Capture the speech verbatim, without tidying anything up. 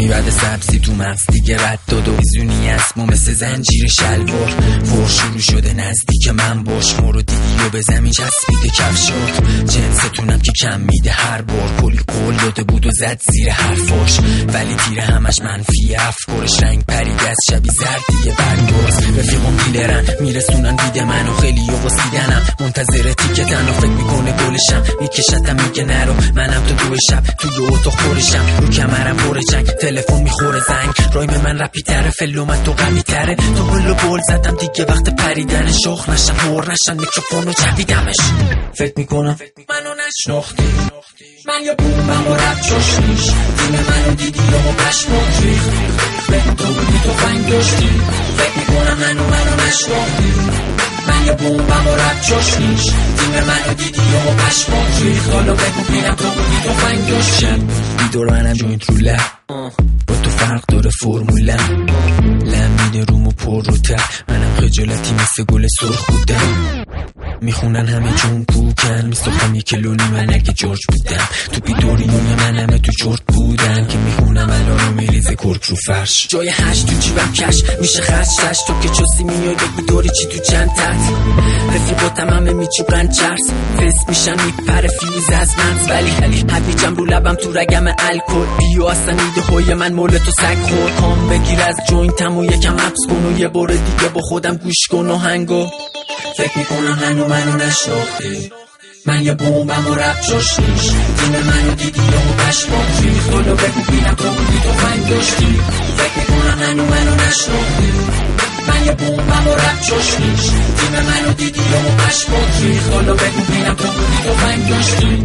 بعد سبزی تو مغز دیگه رد داد و بیزونی اسمو مثل زنجیر شلوار پر شروع شده نزدیک من باش مورو دیدی و به زمین چسبیده کفشات جنستونم که کم میده هر بار کلی قول داده بود و زد زیر حرفاش ولی تیره همش منفی افکارش رنگ پریده از شبی زردیه برگاز رفیقم دیلرن میرسونن دید منو خیلی و واسیدنم منتظر تیکتن و فکر میکنه گلشم میکشتم میگه نرو منم تو دو شب توی اتاق خورشم رو کمرم پر جنگ تلفن میخوره زنگ رایم من رپی تره فلومت تو قوی تره تو بلو بول زدم دیگه وقت پریدن شخ نشم هور نشن میکروفونو جویدمش فکر میکنم منو نشناختی من یا بومم و رب جاشنیش تیم منو دیدی و پشمات ریخ بگو تو بودی تو فنگ داشتی فکر میکنم منو منو نشناختی من یا بومم و رب جاشنیش تیم منو دیدی و پشمات ریخ حالا بگو بینم تو بودی تو فنگ داشتی بیدور منم جوینت رو لب با تو فرق داره فرمولم لم میده رومو پر رو تر منم خجالتی مثل گل سرخ بودم میخونن همه جون پوکن میستخم یک کلونی من اگه جورج بودم تو بیدوریون من همه تو چرت بودن که میخونم الان رو میریزه کرک رو فرش جای هشت تو جیبم کش میشه خرچ تش تو که چوسی میای بگی دوری چی تو چند تحت رفیقاتم همه میچوبن چرس فست میشن میپره فیوز از منز ولی خلی حدیجم رو لبم تو رگم الکل بیو اصلا ایده های من مول تو سگ خور کام بگیر از جوینتم و یکم حبس کن و یه بار دیگه با خودم گوش کن و هنگو فکر میکنم منو منو نشناختی من یه بومبم و رب جاشنیش تیم منو دیدی و پشمات ریخ حالا بگو بینم تو بودی تو فنگ داشتی فکر میکنم منو منو نشناختی من یه بومبم و رب جاشنیش تیم منو دیدی و پشمات ریخ حالا بگو بینم تو بودی تو فنگ داشتی